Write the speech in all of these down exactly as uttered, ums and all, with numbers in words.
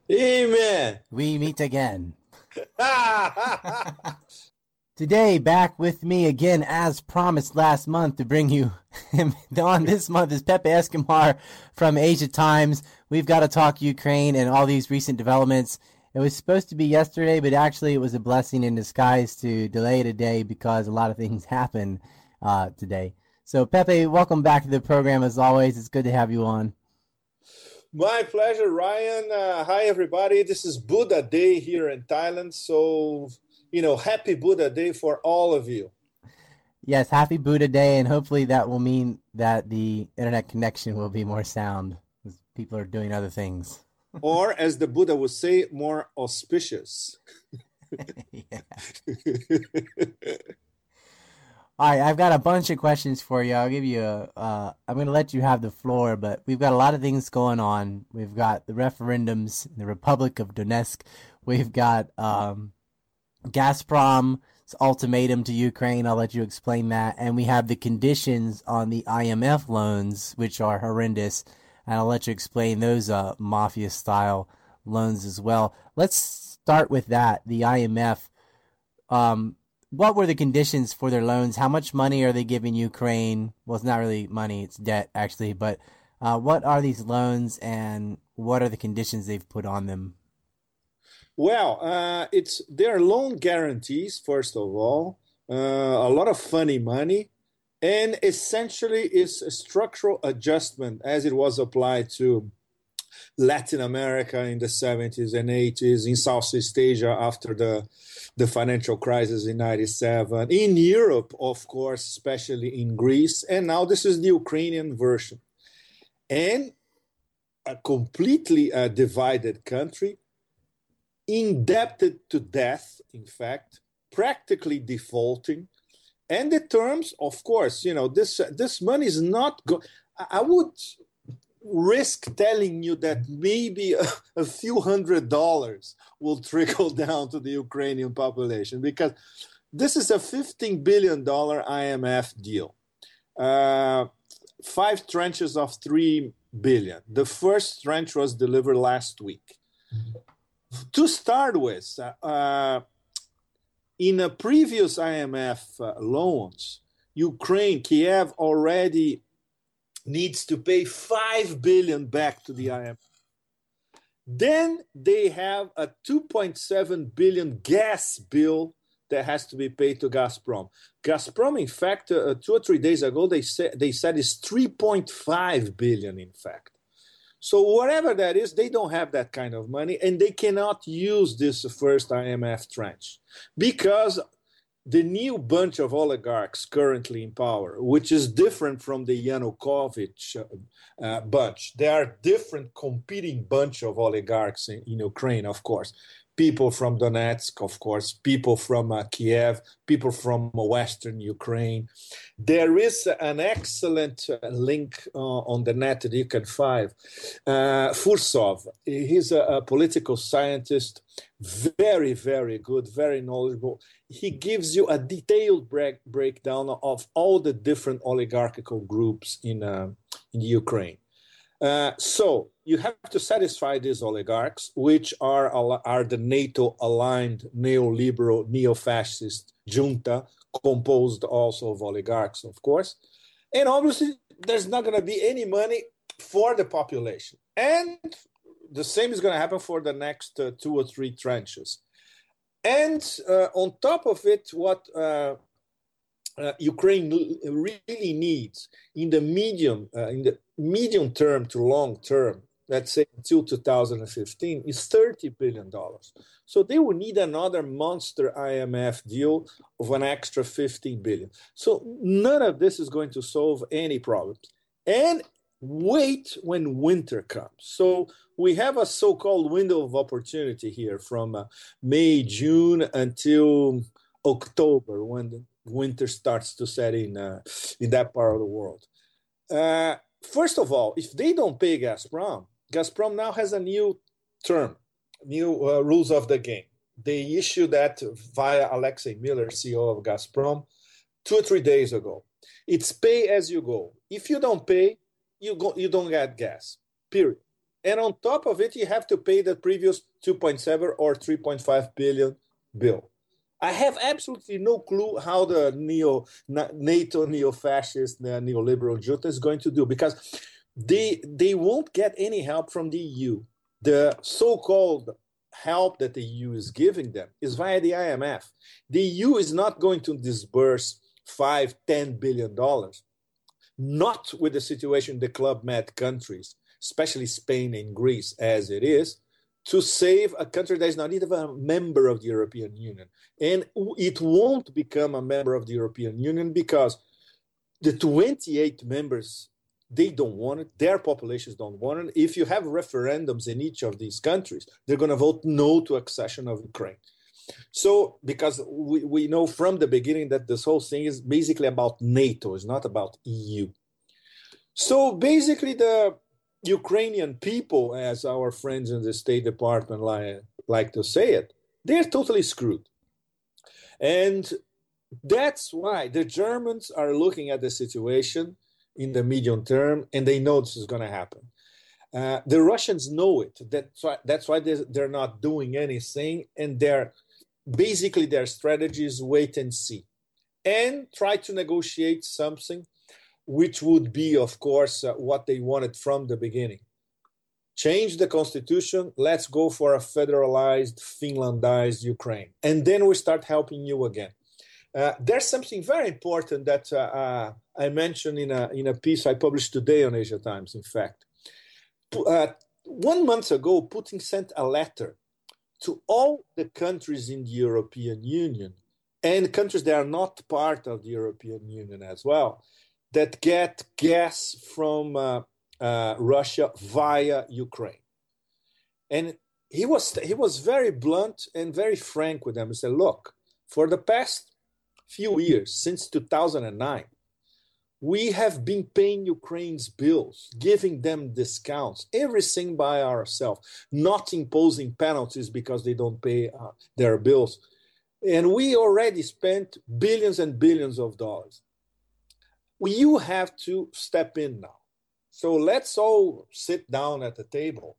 Amen. We meet again. Today, back with me again, as promised last month, to bring you on this month is Pepe Escobar from Asia Times. We've got to talk Ukraine and all these recent developments. It was supposed to be yesterday, but actually it was a blessing in disguise to delay it a day because a lot of things happen uh, today. So, Pepe, welcome back to the program as always. It's good to have you on. My pleasure, Ryan. Uh, hi, everybody. This is Buddha Day here in Thailand. So, you know, happy Buddha Day for all of you. Yes, happy Buddha Day, and hopefully that will mean that the internet connection will be more sound because people are doing other things. Or, as the Buddha would say, more auspicious. All right, I've got a bunch of questions for you. I'll give you a, uh, I'm going to let you have the floor, but we've got a lot of things going on. We've got the referendums in the Republic of Donetsk. We've got um, Gazprom's ultimatum to Ukraine. I'll let you explain that. And we have the conditions on the I M F loans, which are horrendous. And I'll let you explain those uh, mafia-style loans as well. Let's start with that, the I M F. Um, what were the conditions for their loans? How much money are they giving Ukraine? Well, it's not really money, it's debt, actually. But uh, what are these loans, and what are the conditions they've put on them? Well, uh, it's their loan guarantees, first of all, uh, a lot of funny money, and essentially it's a structural adjustment as it was applied to Latin America in the seventies and eighties, in Southeast Asia after the, the financial crisis in ninety-seven, in Europe, of course, especially in Greece, and now this is the Ukrainian version. And a completely uh, divided country, indebted to death, in fact, practically defaulting. And the terms, of course, you know, this this money is not go. I would risk telling you that maybe a, a few hundred dollars will trickle down to the Ukrainian population, because this is a fifteen billion dollars I M F deal. Uh, five tranches of three billion dollars. The first tranche was delivered last week. To start with, uh, in a previous I M F uh, loans, Ukraine, Kiev already needs to pay five billion dollars back to the I M F. Then they have a two point seven billion dollars gas bill that has to be paid to Gazprom. Gazprom, in fact, uh, two or three days ago, they said they said it's three point five billion dollars, in fact. So whatever that is, they don't have that kind of money, and they cannot use this first I M F tranche because the new bunch of oligarchs currently in power, which is different from the Yanukovych uh, uh, bunch. They are different competing bunch of oligarchs in, in Ukraine, of course. People from Donetsk, of course, people from uh, Kiev, people from uh, Western Ukraine. There is an excellent uh, link uh, on the net that you can find. Uh, Fursov, he's a, a political scientist, very, very good, very knowledgeable. He gives you a detailed break, breakdown of all the different oligarchical groups in, uh, in Ukraine. Uh, so you have to satisfy these oligarchs, which are, are the NATO-aligned neoliberal, neo-fascist junta, composed also of oligarchs, of course. And obviously, there's not going to be any money for the population. And the same is going to happen for the next uh, two or three tranches. And uh, on top of it, what uh, uh, Ukraine really needs in the medium, uh, in the medium term to long term, let's say until two thousand fifteen, is thirty billion dollars. So they will need another monster I M F deal of an extra fifteen billion dollars. So none of this is going to solve any problems. And wait when winter comes. So we have a so-called window of opportunity here from uh, May, June until October, when the winter starts to set in uh, in that part of the world. Uh, first of all, if they don't pay Gazprom, Gazprom now has a new term, new uh, rules of the game. They issued that via Alexei Miller, C E O of Gazprom, two or three days ago. It's pay as you go. If you don't pay, you go, you don't get gas, period. And on top of it, you have to pay the previous two point seven or three point five billion bill. I have absolutely no clue how the neo NATO neo-fascist, the neoliberal junta is going to do, because they they won't get any help from the E U. The so-called help that the E U is giving them is via the I M F. The E U is not going to disburse five, ten billion dollars, not with the situation in the Club Med countries, especially Spain and Greece, as it is, to save a country that is not even a member of the European Union. And it won't become a member of the European Union because the twenty-eight members, they don't want it. Their populations don't want it. If you have referendums in each of these countries, they're going to vote no to accession of Ukraine. So, because we, we know from the beginning that this whole thing is basically about NATO, it's not about E U. So basically the Ukrainian people, as our friends in the State Department like, like to say it, they're totally screwed. And that's why the Germans are looking at the situation in the medium term, and they know this is going to happen. Uh, the Russians know it. That's why, that's why they're, they're not doing anything, and they're basically their strategy is wait and see, and try to negotiate something which would be, of course, uh, what they wanted from the beginning. Change the constitution, let's go for a federalized, Finlandized Ukraine. And then we start helping you again. Uh, there's something very important that uh, uh, I mentioned in a, in a piece I published today on Asia Times, in fact. Uh, one month ago, Putin sent a letter to all the countries in the European Union and countries that are not part of the European Union as well, that get gas from uh, uh, Russia via Ukraine. And he was he was very blunt and very frank with them. He said, look, for the past few years, since two thousand nine, we have been paying Ukraine's bills, giving them discounts, everything by ourselves, not imposing penalties because they don't pay uh, their bills. And we already spent billions and billions of dollars. You have to step in now. So let's all sit down at the table,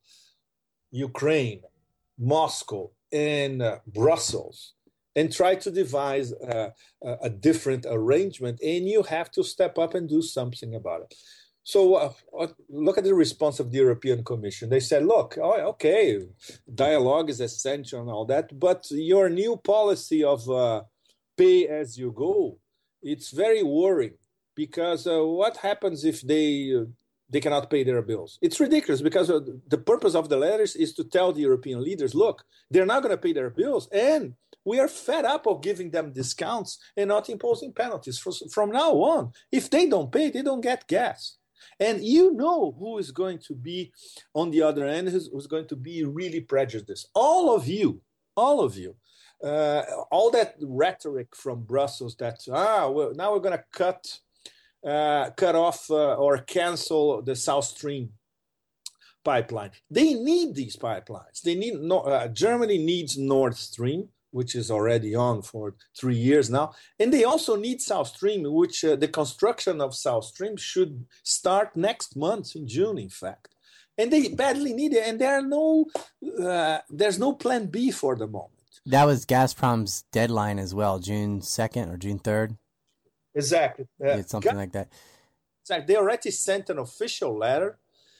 Ukraine, Moscow, and uh, Brussels, and try to devise uh, a different arrangement. And you have to step up and do something about it. So uh, look at the response of the European Commission. They said, look, oh, okay, dialogue is essential and all that, but your new policy of uh, pay as you go, it's very worrying. Because uh, what happens if they uh, they cannot pay their bills? It's ridiculous, because uh, the purpose of the letters is to tell the European leaders, look, they're not going to pay their bills, and we are fed up of giving them discounts and not imposing penalties. For, from now on, if they don't pay, they don't get gas. And you know who is going to be on the other end, who's, who's going to be really prejudiced. All of you, all of you. Uh, all that rhetoric from Brussels that, ah, well, now we're going to cut... Uh, cut off uh, or cancel the South Stream pipeline. They need these pipelines. They need no, uh, Germany needs Nord Stream, which is already on for three years now, and they also need South Stream, which uh, the construction of South Stream should start next month in June, in fact. And they badly need it, and there are no, uh, there's no plan B for the moment. That was Gazprom's deadline as well, June second or June third. Exactly. Uh, yeah, something like that. Exactly. They already sent an official letter.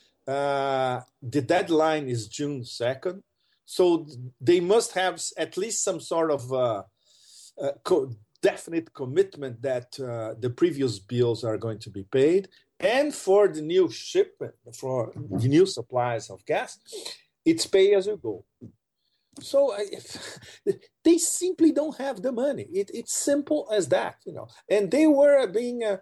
Uh, the deadline is June second. So they must have at least some sort of uh, uh, co- definite commitment that uh, the previous bills are going to be paid. And for the new shipment, for the new supplies of gas, it's pay as you go. So uh, they simply don't have the money. It, it's simple as that, you know. And they were being, uh,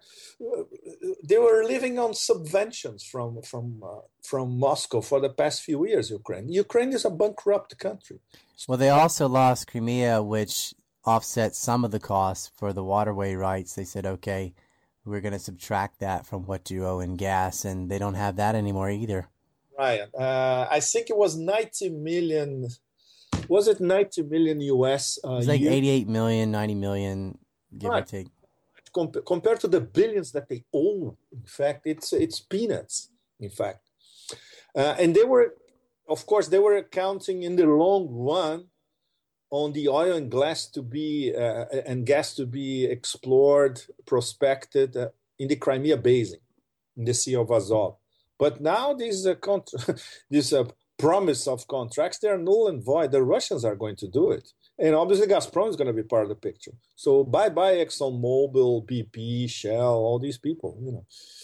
they were living on subventions from from uh, from Moscow for the past few years. Ukraine, Ukraine is a bankrupt country. Well, they also lost Crimea, which offset some of the costs for the waterway rights. They said, okay, we're going to subtract that from what you owe in gas, and they don't have that anymore either. Right. Uh, I think it was ninety million. Was it ninety million U S? Uh, it's like year? eighty-eight million, ninety million, give right. or take. Com- compared to the billions that they owe, in fact, it's it's peanuts, in fact. Uh, and they were, of course, they were counting in the long run on the oil and gas to be uh, and gas to be explored, prospected uh, in the Crimea Basin, in the Sea of Azov. But now this uh, contra- this uh, promise of contracts, they are null and void. The Russians are going to do it. And obviously Gazprom is going to be part of the picture. So bye-bye ExxonMobil, B P, Shell, all these people, you know.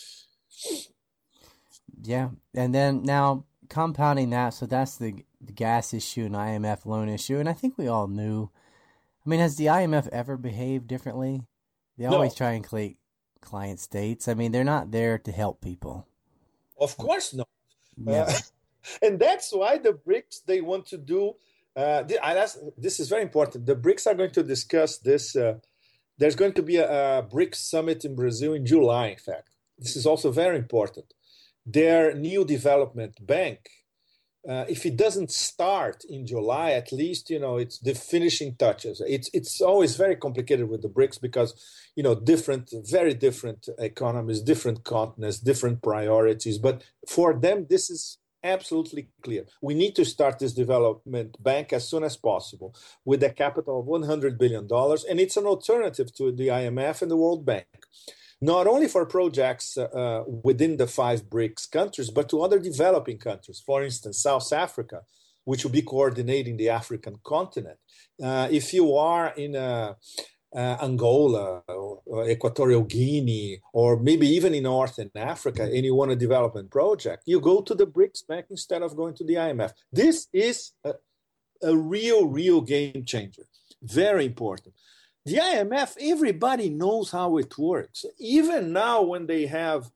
Yeah. And then now compounding that, so that's the, the gas issue and I M F loan issue. And I think we all knew. I mean, has the I M F ever behaved differently? They always No. triangulate client states. I mean, they're not there to help people. Of course not. Never. Uh, and that's why the BRICS, they want to do, uh, this is very important. The BRICS are going to discuss this. Uh, there's going to be a, a BRICS summit in Brazil in July, in fact. This is also very important. Their new development bank, uh, if it doesn't start in July, at least, you know, it's the finishing touches. It's it's always very complicated with the BRICS because, you know, different, very different economies, different continents, different priorities. But for them, this is absolutely clear. We need to start this development bank as soon as possible with a capital of one hundred billion dollars. And it's an alternative to the I M F and the World Bank. Not only for projects uh, within the five BRICS countries, but to other developing countries. For instance, South Africa, which will be coordinating the African continent. Uh, if you are in uh, uh, Angola, or, or Equatorial Guinea, or maybe even in Northern Africa, and you want a development project, you go to the BRICS Bank instead of going to the I M F. This is a, a real, real game changer. Very important. The I M F, everybody knows how it works. Even now when they have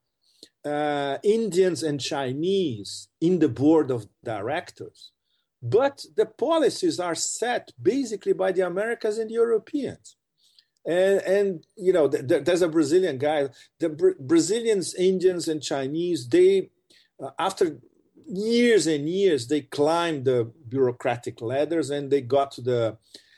uh, Indians and Chinese in the board of directors, but the policies are set basically by the Americans and the Europeans. And, and you know, th- th- there's a Brazilian guy, the Bra- Brazilians, Indians, and Chinese, they, uh, after years and years, they climbed the bureaucratic ladders and they got to the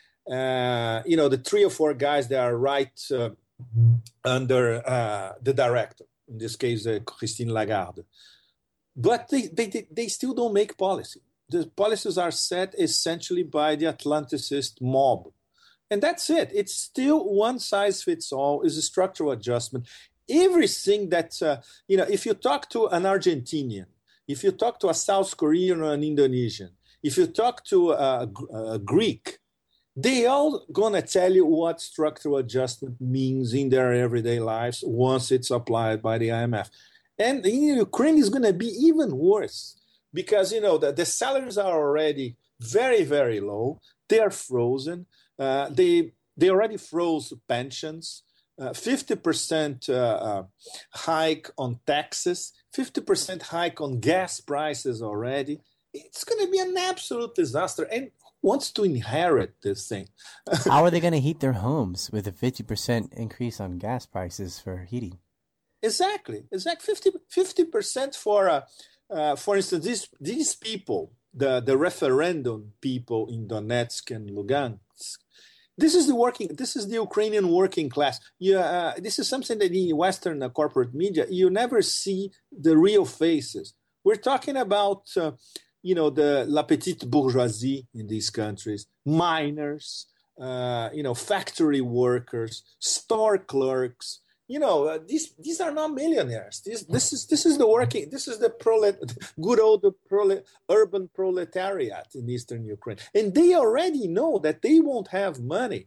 Uh, you know, the three or four guys that are right uh, under uh, the director, in this case, uh, Christine Lagarde. But they, they, they still don't make policy. The policies are set essentially by the Atlanticist mob. And that's it. It's still one size fits all, is a structural adjustment. Everything that, uh, you know, if you talk to an Argentinian, if you talk to a South Korean or an Indonesian, if you talk to a, a Greek, they all gonna tell you what structural adjustment means in their everyday lives once it's applied by the I M F. And in Ukraine is gonna be even worse because, you know, the, the salaries are already very, very low. They are frozen. Uh, they they already froze pensions, uh, fifty percent uh, uh, hike on taxes, fifty percent hike on gas prices already. It's gonna be an absolute disaster. And wants to inherit this thing. How are they going to heat their homes with a fifty percent increase on gas prices for heating? Exactly. It's like fifty, fifty percent for, uh, uh, for instance, these, these people, the, the referendum people in Donetsk and Lugansk, this is the working, this is the Ukrainian working class. Yeah, uh, this is something that in Western uh, corporate media, you never see the real faces. We're talking about... Uh, you know, the la petite bourgeoisie in these countries, miners, uh, you know, factory workers, store clerks. You know, uh, these these are not millionaires. This this is this is the working. This is the prolet, good old prolet, urban proletariat in Eastern Ukraine, and they already know that they won't have money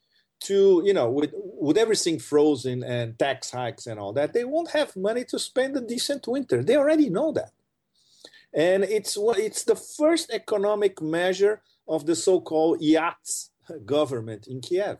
to, you know, with with everything frozen and tax hikes and all that. They won't have money to spend a decent winter. They already know that. And it's it's the first economic measure of the so-called Yats government in Kiev.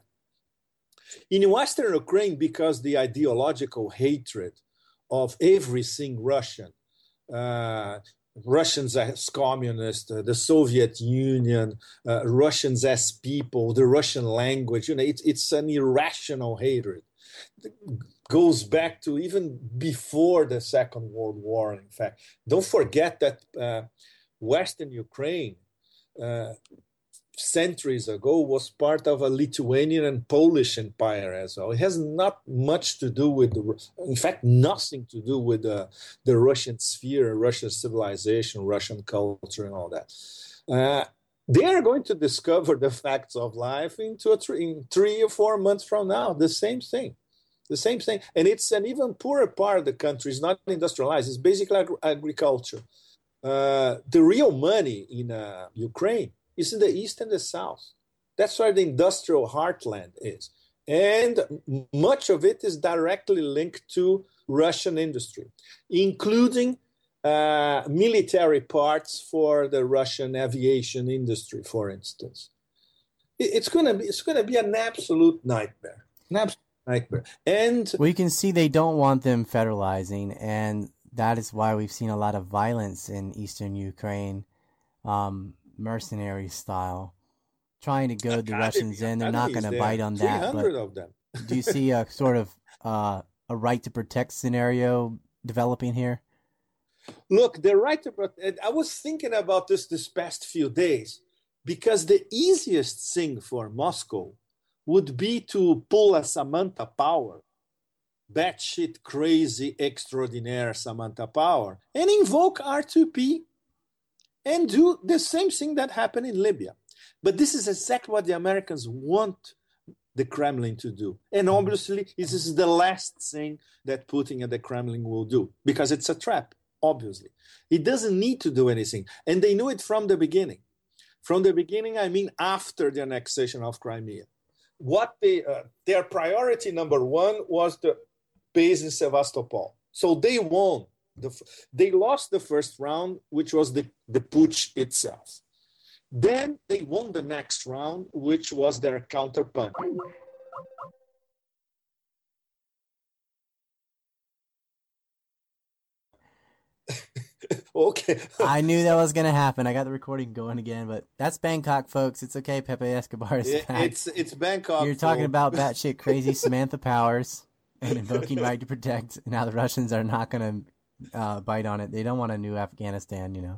In Western Ukraine, because the ideological hatred of everything Russian, uh, Russians as communists, uh, the Soviet Union, uh, Russians as people, the Russian language, you know, it's it's an irrational hatred. It goes back to even before the Second World War, in fact. Don't forget that uh, Western Ukraine, uh, centuries ago was part of a Lithuanian and Polish empire as well. It has not much to do with, the, in fact, nothing to do with the, the Russian sphere, Russian civilization, Russian culture, and all that. Uh, they are going to discover the facts of life in two or three, in three or four months from now. The same thing. The same thing. And it's an even poorer part of the country. It's not industrialized. It's basically ag- agriculture. Uh, the real money in uh, Ukraine is in the east and the south. That's where the industrial heartland is. And m- much of it is directly linked to Russian industry, including uh, military parts for the Russian aviation industry, for instance. It, it's going to be it's going to be an absolute nightmare. An absolute nightmare. And we can see they don't want them federalizing, and that is why we've seen a lot of violence in eastern Ukraine, um, mercenary style, trying to goad the Russians in. They're not going to bite on that. three hundred of them. Do you see a sort of uh, a right to protect scenario developing here? Look, the right to protect, I was thinking about this this past few days, because the easiest thing for Moscow would be to pull a Samantha Power, batshit crazy, extraordinaire Samantha Power, and invoke R two P and do the same thing that happened in Libya. But this is exactly what the Americans want the Kremlin to do. And obviously, this is the last thing that Putin and the Kremlin will do, because it's a trap, obviously. He doesn't need to do anything. And they knew it from the beginning. From the beginning, I mean after the annexation of Crimea. What they, uh, their priority number one was the base in Sevastopol. So they won. The, they lost the first round, which was the, the putsch itself. Then they won the next round, which was their counterpunch. Okay. I knew that was going to happen. I got the recording going again, but that's Bangkok, folks. It's okay. Pepe Escobar is it, back. It's, it's Bangkok. You're talking about batshit crazy Samantha Powers and invoking right to protect. Now the Russians are not going to uh, bite on it. They don't want a new Afghanistan, you know.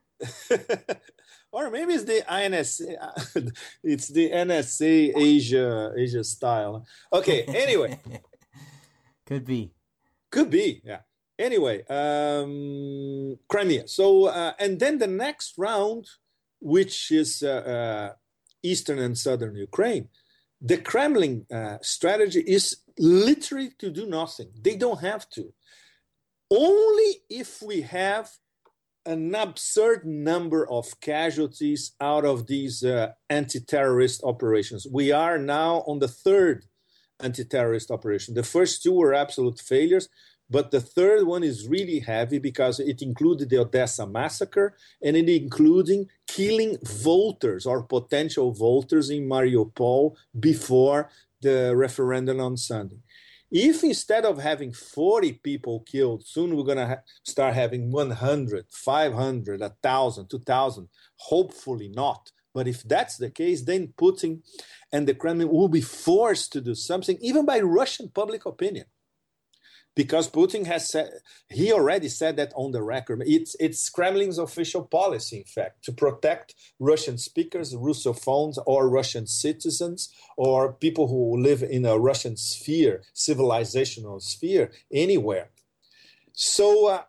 Or maybe it's the I N S A, it's the N S A Asia Asia style. Okay, anyway. Could be. Could be, yeah. Anyway, um, Crimea. So, uh, and then the next round, which is uh, uh, eastern and southern Ukraine, the Kremlin uh, strategy is literally to do nothing. They don't have to. Only if we have an absurd number of casualties out of these uh, anti-terrorist operations. We are now on the third anti-terrorist operation. The first two were absolute failures, but the third one is really heavy because it included the Odessa massacre and it including killing voters or potential voters in Mariupol before the referendum on Sunday. If instead of having forty people killed, soon we're going to ha- start having one hundred, five hundred, one thousand, two thousand, hopefully not. But if that's the case, then Putin and the Kremlin will be forced to do something, even by Russian public opinion. Because Putin has said, he already said that on the record. It's, it's Kremlin's official policy, in fact, to protect Russian speakers, Russophones, or Russian citizens, or people who live in a Russian sphere, civilizational sphere, anywhere. So uh,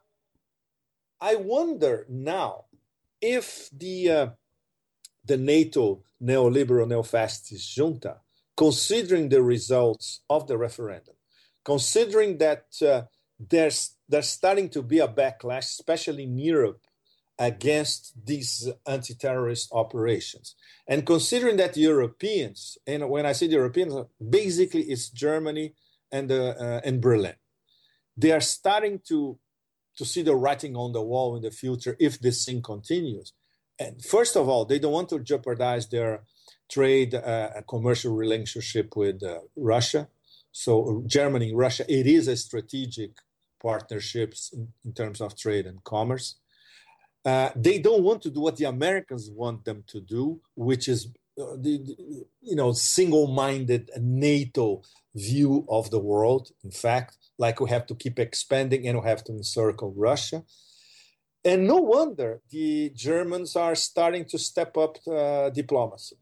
I wonder now if the, uh, the NATO neoliberal neo-fascist junta, considering the results of the referendum, considering that uh, there's there's starting to be a backlash, especially in Europe, against these anti-terrorist operations, and considering that Europeans, and when I say the Europeans, basically it's Germany and uh, uh, and Berlin, they are starting to to see the writing on the wall in the future if this thing continues. And first of all, they don't want to jeopardize their trade, uh, commercial relationship with uh, Russia. So Germany, Russia, it is a strategic partnership in, in terms of trade and commerce. Uh, they don't want to do what the Americans want them to do, which is uh, the, the you know single-minded NATO view of the world. In fact, like we have to keep expanding and we have to encircle Russia. And no wonder the Germans are starting to step up uh, diplomacy.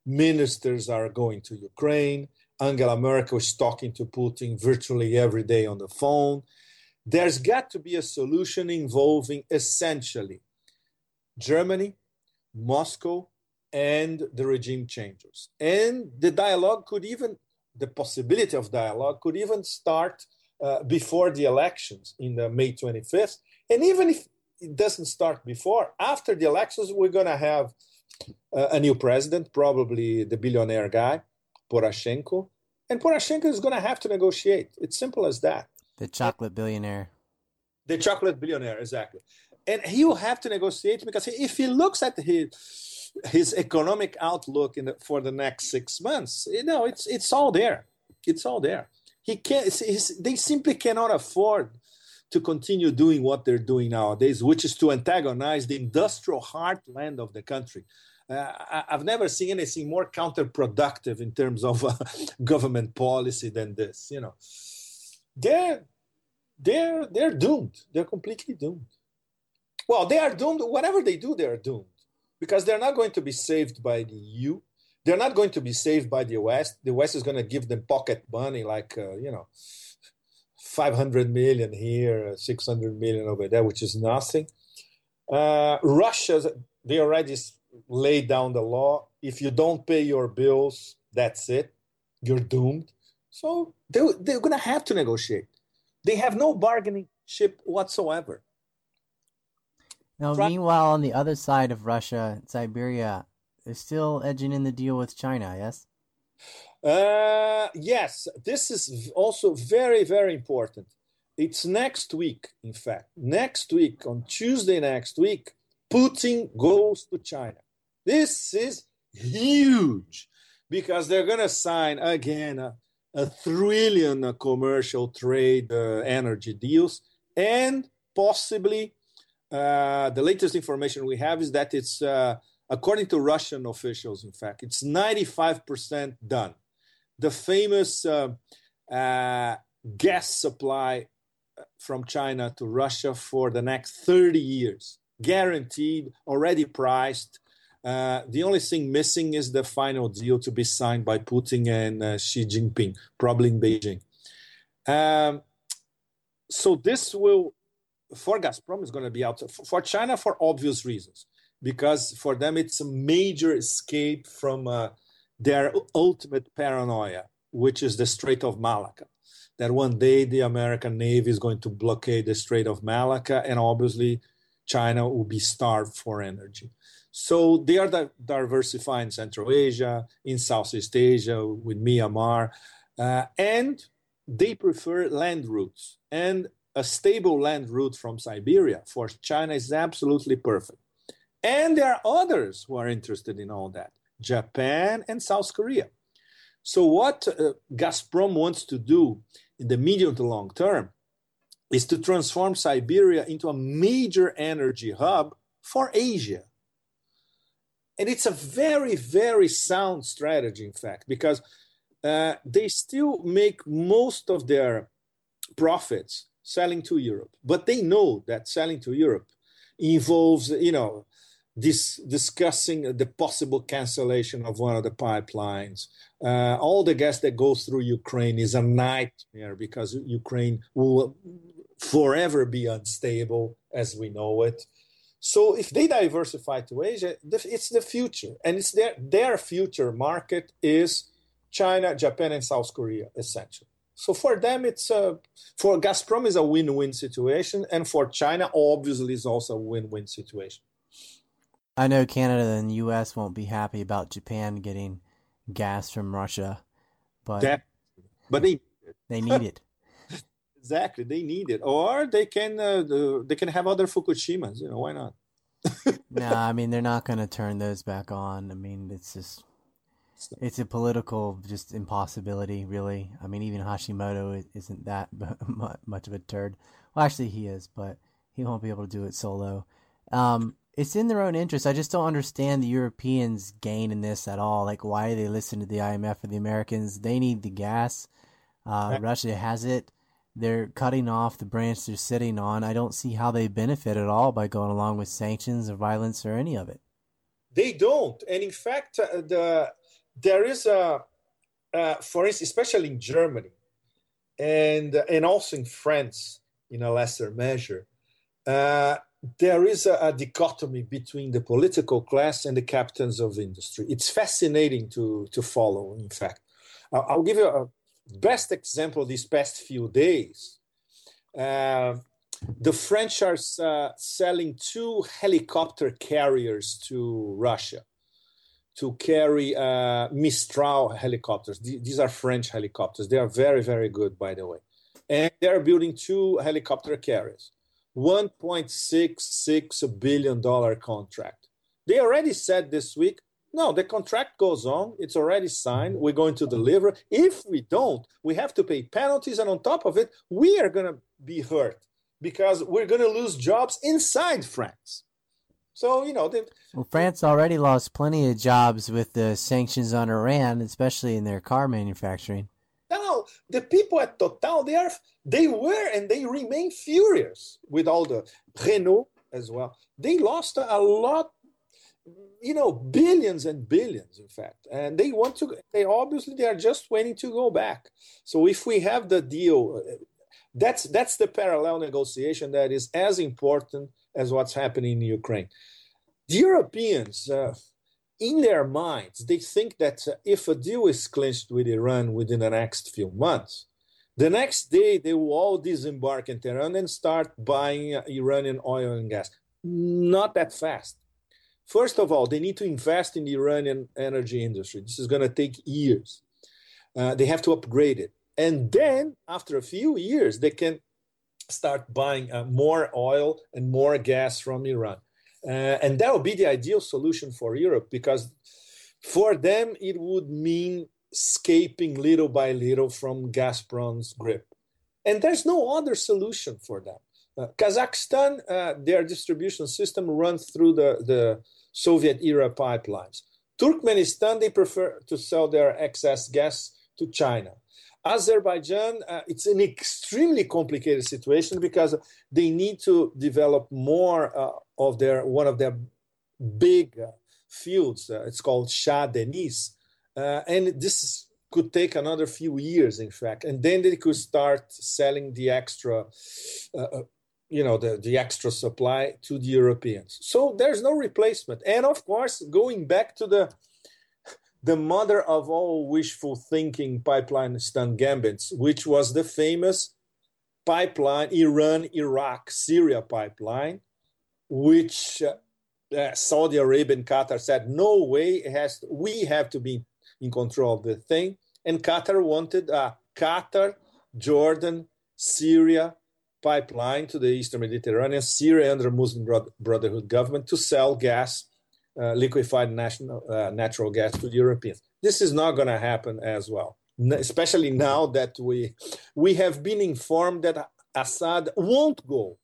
Ministers are going to Ukraine. Angela Merkel is talking to Putin virtually every day on the phone. There's got to be a solution involving essentially Germany, Moscow, and the regime changers. And the dialogue could even, the possibility of dialogue could even start uh, before the elections in the May twenty-fifth. And even if it doesn't start before, after the elections, we're going to have uh, a new president, probably the billionaire guy, Poroshenko. And Poroshenko is going to have to negotiate. It's simple as that. The chocolate billionaire. The chocolate billionaire, exactly. And he will have to negotiate because if he looks at his his economic outlook in the, for the next six months, you know, it's it's all there. It's all there. He can't. They simply cannot afford to continue doing what they're doing nowadays, which is to antagonize the industrial heartland of the country. Uh, I, I've never seen anything more counterproductive in terms of uh, government policy than this. You know, they're they're they're doomed. They're completely doomed. Well, they are doomed. Whatever they do, they are doomed because they're not going to be saved by the E U. They're not going to be saved by the West. The West is going to give them pocket money, like uh, you know, five hundred million here, six hundred million over there, which is nothing. Uh, Russia, they already laid down the law. If you don't pay your bills, that's it. You're doomed. So they, they're going to have to negotiate. They have no bargaining chip whatsoever. Now, Try- meanwhile, on the other side of Russia, Siberia, they're still edging in the deal with China, yes? Uh, yes, this is also very, very important. It's next week, in fact. Next week, on Tuesday next week, Putin goes to China. This is huge because they're going to sign, again, a, a trillion commercial trade uh, energy deals. And possibly, uh, the latest information we have is that it's, uh, according to Russian officials, in fact, it's ninety-five percent done. The famous uh, uh, gas supply from China to Russia for the next thirty years, guaranteed, already priced. Uh, the only thing missing is the final deal to be signed by Putin and uh, Xi Jinping, probably in Beijing. Um, so this will, for Gazprom, is going to be out. For China, for obvious reasons, because for them it's a major escape from uh, their ultimate paranoia, which is the Strait of Malacca. That one day the American Navy is going to blockade the Strait of Malacca, and obviously China will be starved for energy. So they are di- diversifying Central Asia, in Southeast Asia with Myanmar, uh, and they prefer land routes. And a stable land route from Siberia for China is absolutely perfect. And there are others who are interested in all that, Japan and South Korea. So what uh, Gazprom wants to do in the medium to long term is to transform Siberia into a major energy hub for Asia. And it's a very, very sound strategy, in fact, because uh, they still make most of their profits selling to Europe. But they know that selling to Europe involves, you know, this discussing the possible cancellation of one of the pipelines. Uh, all the gas that goes through Ukraine is a nightmare because Ukraine will forever be unstable as we know it. So if they diversify to Asia, it's the future. And it's their, their future market is China, Japan, and South Korea, essentially. So for them, it's a, for Gazprom is a win-win situation. And for China, obviously, is also a win-win situation. I know Canada and the U S won't be happy about Japan getting gas from Russia, but that, but they they need it. Exactly, they need it, or they can uh, they can have other Fukushimas. You know, why not? No, I mean they're not going to turn those back on. I mean it's just it's a political just impossibility, really. I mean even Hashimoto isn't that much of a turd. Well, actually he is, but he won't be able to do it solo. Um, It's in their own interest. I just don't understand the Europeans' gain in this at all. Like, why do they listen to the I M F or the Americans? They need the gas. Uh, right. Russia has it. They're cutting off the branch they're sitting on. I don't see how they benefit at all by going along with sanctions or violence or any of it. They don't. And in fact, uh, the there is a, uh, for instance, especially in Germany and and also in France, in a lesser measure, uh, there is a, a dichotomy between the political class and the captains of industry. It's fascinating to to follow. In fact, I'll, I'll give you a best example these past few days. Uh, the French are uh, selling two helicopter carriers to Russia to carry uh, Mistral helicopters. These are French helicopters. They are very, very good, by the way. And they're building two helicopter carriers, one point six six billion dollars contract. They already said this week, no, the contract goes on. It's already signed. We're going to deliver. If we don't, we have to pay penalties. And on top of it, we are going to be hurt because we're going to lose jobs inside France. So, you know. They, well, France already lost plenty of jobs with the sanctions on Iran, especially in their car manufacturing. No, the people at Total, they are, they were and they remain furious with all the Renault as well. They lost a lot, you know, billions and billions, in fact. And they want to, they obviously, they are just waiting to go back. So if we have the deal, that's that's the parallel negotiation that is as important as what's happening in Ukraine. The Europeans, uh, in their minds, they think that uh, if a deal is clinched with Iran within the next few months, the next day they will all disembark in Tehran and start buying uh, Iranian oil and gas. Not that fast. First of all, they need to invest in the Iranian energy industry. This is going to take years. Uh, they have to upgrade it. And then, after a few years, they can start buying uh, more oil and more gas from Iran. Uh, and that would be the ideal solution for Europe, because for them, it would mean escaping little by little from Gazprom's grip. And there's no other solution for them. Uh, Kazakhstan, uh, their distribution system runs through the, the Soviet-era pipelines. Turkmenistan, they prefer to sell their excess gas to China. Azerbaijan, uh, it's an extremely complicated situation because they need to develop more uh, of their, one of their big uh, fields. Uh, it's called Shah Deniz. Uh, and this could take another few years, in fact. And then they could start selling the extra, uh, you know, the, the extra supply to the Europeans. So there's no replacement. And of course, going back to the the mother of all wishful thinking pipeline Stan Gambits, which was the famous pipeline, Iran, Iraq, Syria pipeline, which uh, uh, Saudi Arabia and Qatar said, no way, it has to, we have to be in control of the thing. And Qatar wanted a Qatar, Jordan, Syria pipeline to the Eastern Mediterranean, Syria under Muslim Brotherhood government to sell gas, Uh, liquefied national, uh, natural gas to the Europeans. This is not going to happen as well, N- especially now that we we have been informed that Assad won't go.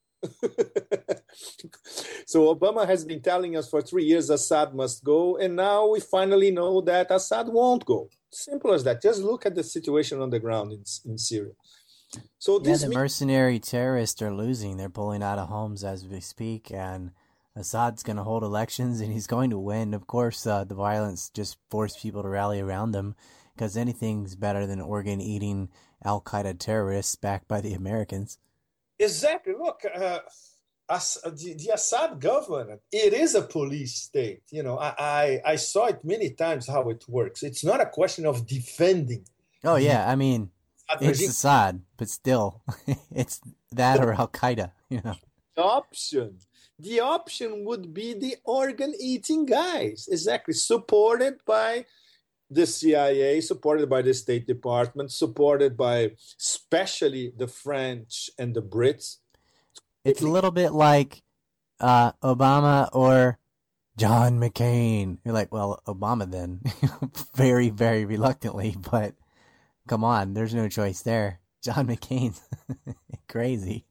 So Obama has been telling us for three years Assad must go, and now we finally know that Assad won't go. Simple as that. Just look at the situation on the ground in, in Syria. So yeah, this the means- mercenary terrorists are losing. They're pulling out of homes as we speak, and Assad's going to hold elections, and he's going to win. Of course, uh, the violence just forced people to rally around him, because anything's better than organ-eating Al-Qaeda terrorists backed by the Americans. Exactly. Look, uh, as, uh, the, the Assad government, it is a police state. You know, I, I, I saw it many times how it works. It's not a question of defending. Oh, yeah. I mean, it's Assad, but still, it's that or Al-Qaeda, you know. The option. The option would be the organ-eating guys, exactly, supported by the C I A, supported by the State Department, supported by especially the French and the Brits. It's a little bit like uh, Obama or John McCain. You're like, well, Obama then, very, very reluctantly, but come on, there's no choice there. John McCain's crazy.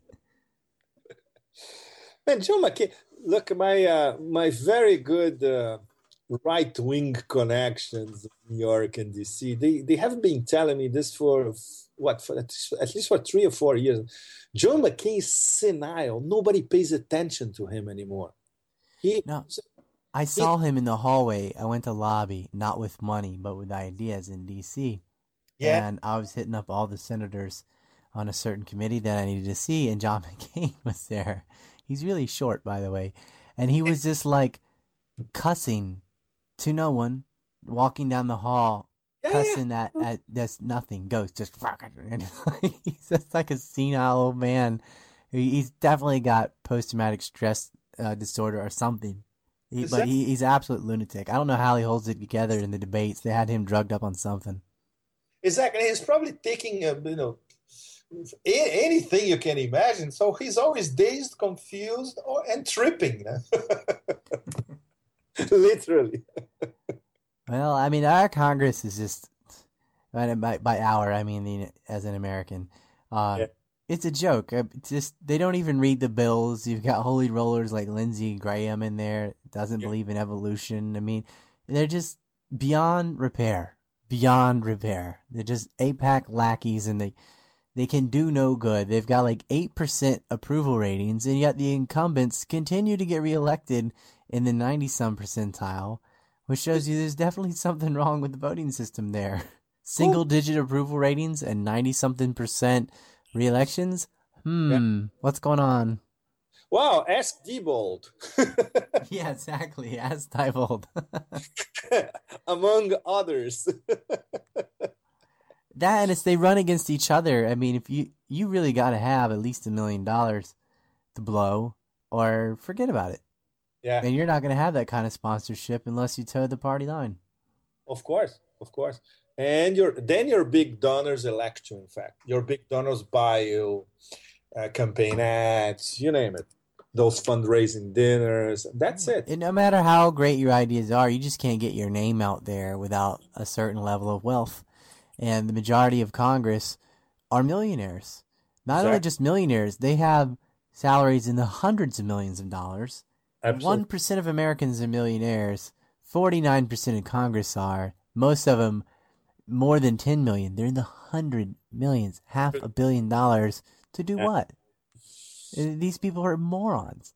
Man, John McCain, look, my uh, my very good uh, right-wing connections in New York and D C, they, they have been telling me this for, what, for at least for three or four years. John McCain is senile. Nobody pays attention to him anymore. He, no. I saw him in the hallway. I went to lobby, not with money, but with ideas in D C. Yeah, And I was hitting up all the senators on a certain committee that I needed to see, and John McCain was there. He's really short, by the way. And he was just like cussing to no one, walking down the hall, yeah, yeah. cussing at, at that's nothing, goes just fuck it. And he's just like a senile old man. He- He's definitely got post traumatic stress uh, disorder or something. He, Is but that he, he's an absolute lunatic. I don't know how he holds it together in the debates. They had him drugged up on something. exactly? He's probably taking uh, you know a- anything you can imagine. So he's always dazed, confused, or and tripping. You know? Literally. Well, I mean, our Congress is just by by, by our, I mean, the, as an American, uh, Yeah, it's a joke. Uh, It's just they don't even read the bills. You've got holy rollers like Lindsey Graham in there, doesn't yeah. believe in evolution. I mean, they're just beyond repair, beyond repair. They're just APAC lackeys, and they they can do no good. They've got like eight percent approval ratings, and yet the incumbents continue to get reelected in the ninety some percentile, which shows you there's definitely something wrong with the voting system there. Single Cool. digit approval ratings and ninety something percent reelections? Yeah. Hmm, what's going on? Wow. Ask Diebold. Yeah, exactly. As Diebold. Among others. That and it's they run against each other. I mean, if you you really got to have at least a million dollars to blow, or forget about it. Yeah. And you're not going to have that kind of sponsorship unless you toe the party line. Of course, of course. And your then your big donors elect you, in fact. Your big donors buy you uh, campaign ads, you name it. Those fundraising dinners. That's it. And no matter how great your ideas are, you just can't get your name out there without a certain level of wealth. And the majority of Congress are millionaires. Not only Exactly. just millionaires, they have salaries in the hundreds of millions of dollars. Absolutely. one percent of Americans are millionaires. forty-nine percent of Congress are. Most of them more than ten million. They're in the hundred millions, half a billion dollars to do Yeah. what? Uh, These people are morons.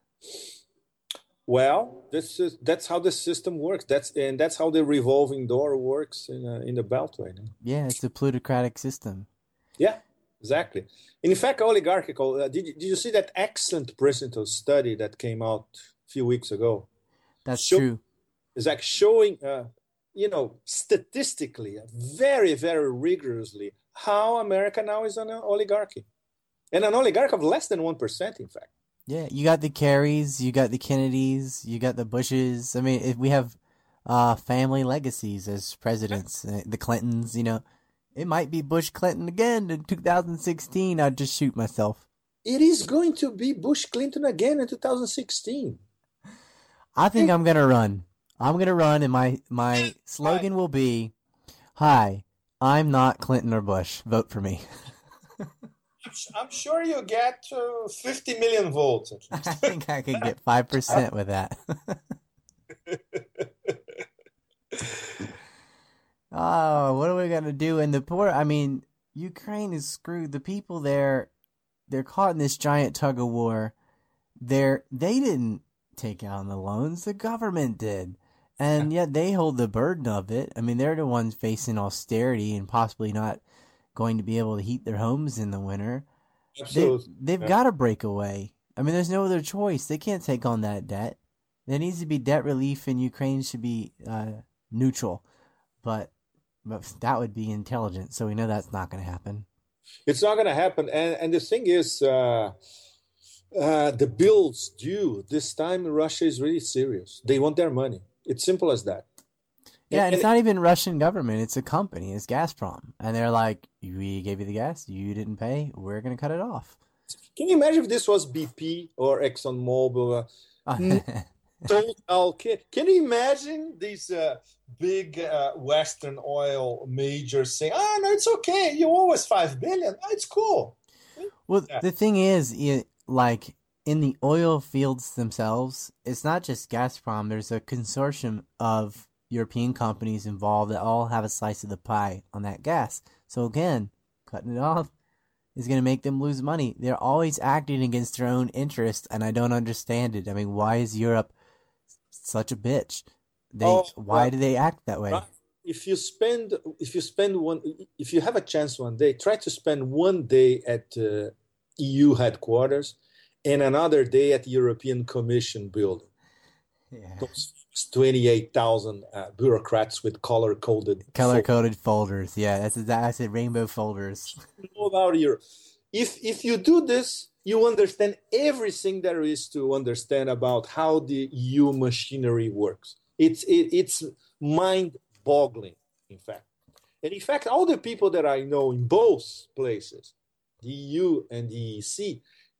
Well, this is that's how the system works. That's and that's how the revolving door works in uh, in the Beltway. No? Yeah, it's a plutocratic system. Yeah, exactly. In fact, oligarchical. Uh, did you, did you see that excellent presidential study that came out a few weeks ago? That's Show true. is like showing, uh, you know, statistically, very very rigorously how America now is an oligarchy, and an oligarchy of less than one percent, in fact. Yeah, you got the Kerrys, you got the Kennedys, you got the Bushes. I mean, if we have uh, family legacies as presidents, uh, the Clintons, you know, it might be Bush Clinton again in two thousand sixteen. I'd just shoot myself. It is going to be Bush Clinton again in two thousand sixteen. I think I'm gonna run. I'm gonna run, and my my slogan will be, "Hi, I'm not Clinton or Bush. Vote for me." I'm s- I'm sure you get uh, fifty million votes at I least. think I could get five percent with that. Oh, what are we gonna do? And the poor, I mean, Ukraine is screwed. The people there, they're caught in this giant tug of war. They're they didn't take out the loans, the government did, and yet they hold the burden of it. I mean, they're the ones facing austerity and possibly not going to be able to heat their homes in the winter. They Absolutely. they've Yeah. got to break away. I mean, there's no other choice. They can't take on that debt. There needs to be debt relief, and Ukraine should be uh, neutral. But but that would be intelligent. So we know that's not going to happen. It's not going to happen. And, and the thing is, uh, uh, the bills due this time, Russia is really serious. They want their money. It's simple as that. And, Yeah, and it's and not even Russian government. It's a company. It's Gazprom, and they're like, "We gave you the gas. You didn't pay. We're going to cut it off." can you imagine if this was B P or ExxonMobil? Uh, total, can, can you imagine these uh, big uh, Western oil majors saying, "Ah, no, it's okay. You owe us five billion. Oh, it's cool." Well, Yeah. the thing is, it, like in the oil fields themselves, it's not just Gazprom. There's a consortium of European companies involved that all have a slice of the pie on that gas. So again, cutting it off is going to make them lose money. They're always acting against their own interest, and I don't understand it. I mean, why is Europe such a bitch. They Oh, why well, do they act that way? right. If you spend, if you spend one, if you have a chance one day, try to spend one day at uh, E U headquarters and another day at the European Commission building. Yeah. Those twenty-eight thousand uh, bureaucrats with color-coded Color coded folders. Yeah, that's exactly. I said rainbow folders. all about Europe. If if you do this, you understand everything there is to understand about how the E U machinery works. It's it, it's mind-boggling, in fact. And in fact, all the people that I know in both places, the E U and the E C,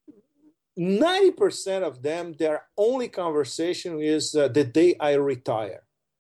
ninety percent of them, their only conversation is uh, the day I retire,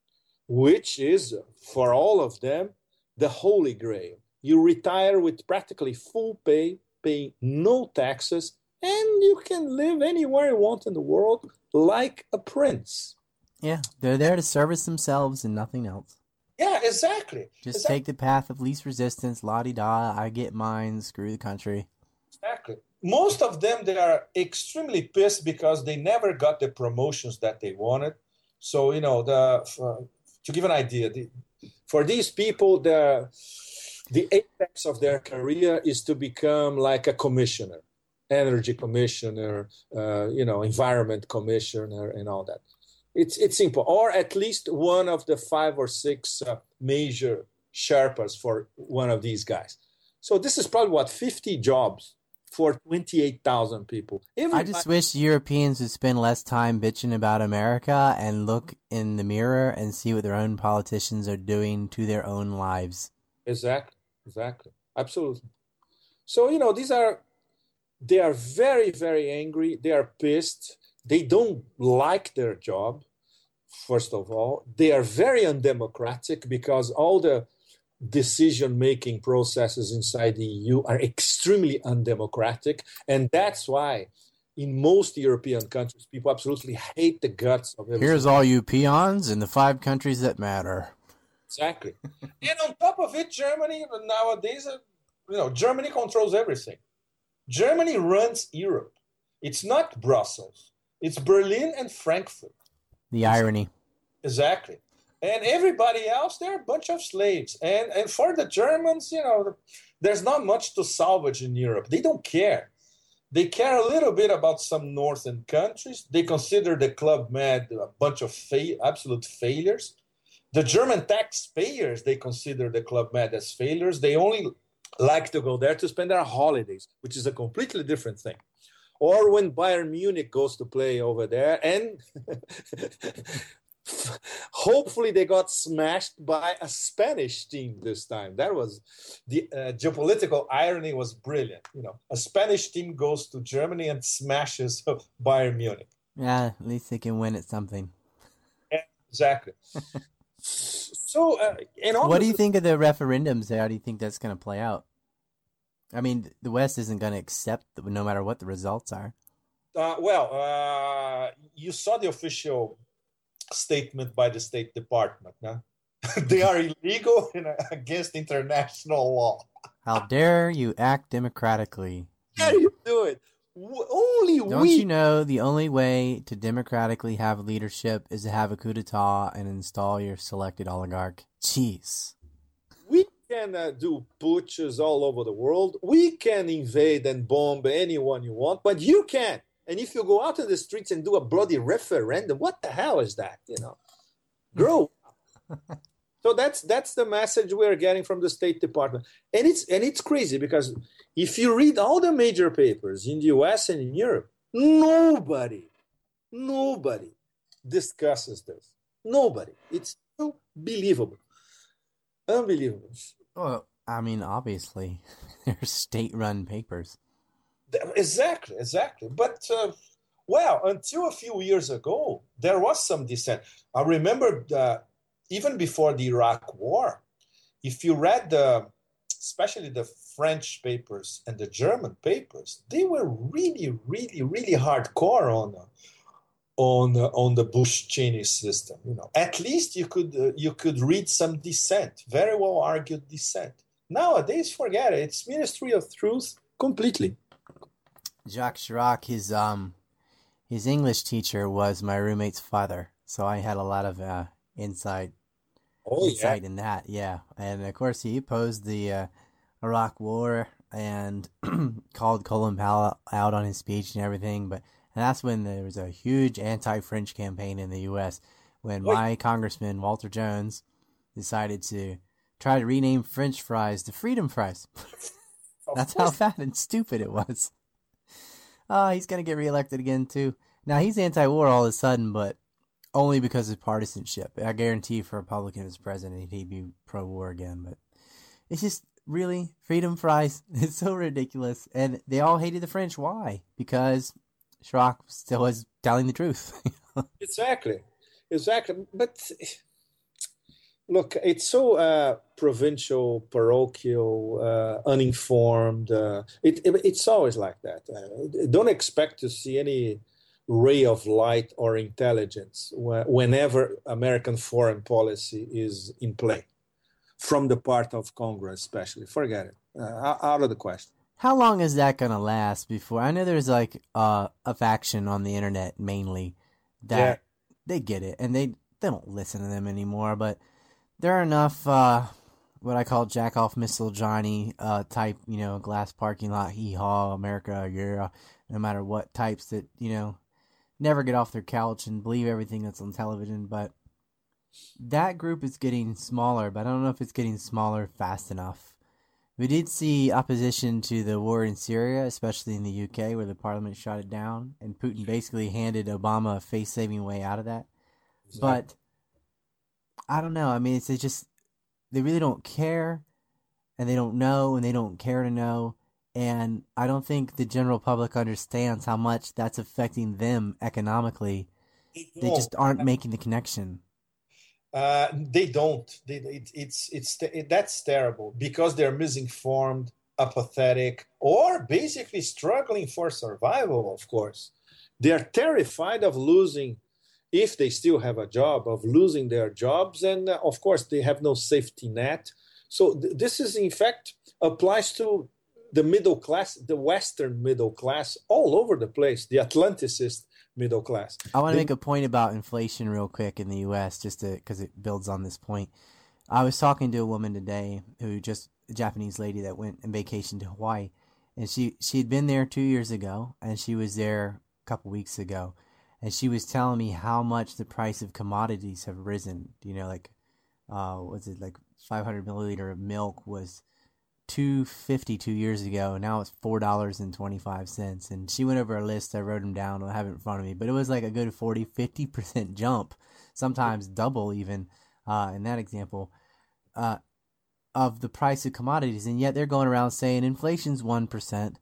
which is, for all of them, the holy grail. You retire with practically full pay, paying no taxes, and you can live anywhere you want in the world like a prince. Yeah, they're there to service themselves and nothing else. Yeah, exactly. Just exactly. take the path of least resistance, la-di-da, I get mine, screw the country. Exactly. Most of them, they are extremely pissed because they never got the promotions that they wanted. So, you know, the uh, to give an idea, the, for these people, the the apex of their career is to become like a commissioner, energy commissioner, uh, you know, environment commissioner, and all that. It's it's simple, or at least one of the five or six uh, major Sherpas for one of these guys. So this is probably what fifty jobs for twenty-eight thousand people. Everybody... I just wish Europeans would spend less time bitching about America and look in the mirror and see what their own politicians are doing to their own lives. Exactly, exactly, absolutely. So, you know, these are, they are very, very angry. They are pissed. They don't like their job, first of all. They are very undemocratic because all the decision-making processes inside the E U are extremely undemocratic. And that's why in most European countries, people absolutely hate the guts of everything. Here's all you peons in the five countries that matter. Exactly. And on top of it, Germany nowadays, you know, Germany controls everything. Germany runs Europe. It's not Brussels. It's Berlin and Frankfurt. The irony. Exactly. And everybody else, they're a bunch of slaves. And and for the Germans, you know, there's not much to salvage in Europe. They don't care. They care a little bit about some northern countries. They consider the Club Med a bunch of fa- absolute failures. The German taxpayers, they consider the Club Med as failures. They only like to go there to spend their holidays, which is a completely different thing. Or when Bayern Munich goes to play over there, and hopefully they got smashed by a Spanish team this time. That was the uh, geopolitical irony was brilliant. You know, a Spanish team goes to Germany and smashes Bayern Munich. Yeah, at least they can win at something. Yeah, exactly. So, uh, and what do you think of the referendums there? How do you think that's going to play out? I mean, the West isn't going to accept the, no matter what the results are. Uh, well, uh, you saw the official statement by the State Department. Huh? They are illegal and against international law. How dare you act democratically? How do you do it? Only Don't we... you know the only way to democratically have leadership is to have a coup d'etat and install your selected oligarch? Jeez. We can uh, do putches all over the world. We can invade and bomb anyone you want, but you can't. And if you go out in the streets and do a bloody referendum, what the hell is that? You know, grow up. So that's that's the message we're getting from the State Department, and it's and it's crazy because if you read all the major papers in the U S and in Europe, nobody, nobody discusses this. Nobody. It's unbelievable, unbelievable. Well, I mean, obviously, they're state-run papers. Exactly, exactly. But uh, well, until a few years ago, there was some dissent. I remember. Uh, Even before the Iraq War, if you read the, especially the French papers and the German papers, they were really, really, really hardcore on on on the Bush-Cheney system. You know, at least you could uh, you could read some dissent, very well argued dissent. Nowadays, forget it. It's Ministry of Truth completely. Jacques Chirac, his um, his English teacher was my roommate's father. so I had a lot of uh, insight Oh yeah. insight in that. Yeah, and of course he opposed the uh, Iraq War and called Colin Powell out on his speech and everything. But and that's when there was a huge anti-French campaign in the U S when Oh, my congressman Walter Jones decided to try to rename French fries to freedom fries. of That's how course. fat and stupid it was. Oh, he's gonna get reelected again too. Now he's anti-war all of a sudden, but only because of partisanship. I guarantee if a Republican was president, he'd be pro-war again. But it's just really freedom fries. It's so ridiculous, and they all hated the French. Why? Because Chirac still was telling the truth. Exactly. Exactly. But look, it's so uh, provincial, parochial, uh, uninformed. Uh, it, it it's always like that. Uh, don't expect to see any ray of light or intelligence wh- whenever American foreign policy is in play, from the part of Congress, especially. Forget it. Uh, out of the question. How long is that gonna last before? I know there's like uh, a faction on the internet mainly Yeah. that they get it and they they don't listen to them anymore, but there are enough uh, what I call jack off missile Johnny uh, type, you know, glass parking lot hee haw America, yeah, no matter what types that you know never get off their couch and believe everything that's on television. But that group is getting smaller, but I don't know if it's getting smaller fast enough. We did see opposition to the war in Syria, especially in the U K, where the parliament shot it down, and Putin basically handed Obama a face-saving way out of that. Exactly. But I don't know. I mean, it's they just they really don't care, and they don't know, and they don't care to know. And I don't think the general public understands how much that's affecting them economically. They No. just aren't making the connection. Uh, they don't. They, it, it's it's it, that's terrible because they're misinformed, apathetic, or basically struggling for survival. Of course, they are terrified of losing, if they still have a job, of losing their jobs, and uh, of course they have no safety net. So th- this is in fact applies to the middle class, the Western middle class, all over the place, the Atlanticist middle class. I want to They, make a point about inflation real quick in the U S just to because it builds on this point. I was talking to a woman today who just a Japanese lady that went on vacation to Hawaii, and she she had been there two years ago, and she was there a couple weeks ago, and she was telling me how much the price of commodities have risen. You know, like uh, was it like five hundred milliliter of milk was two fifty two years ago. Now it's four dollars and twenty five cents. And she went over a list. I wrote them down. I have it in front of me, but it was like a good forty fifty percent jump, sometimes double even. Uh, in that example, uh, of the price of commodities, and yet they're going around saying inflation's one percent,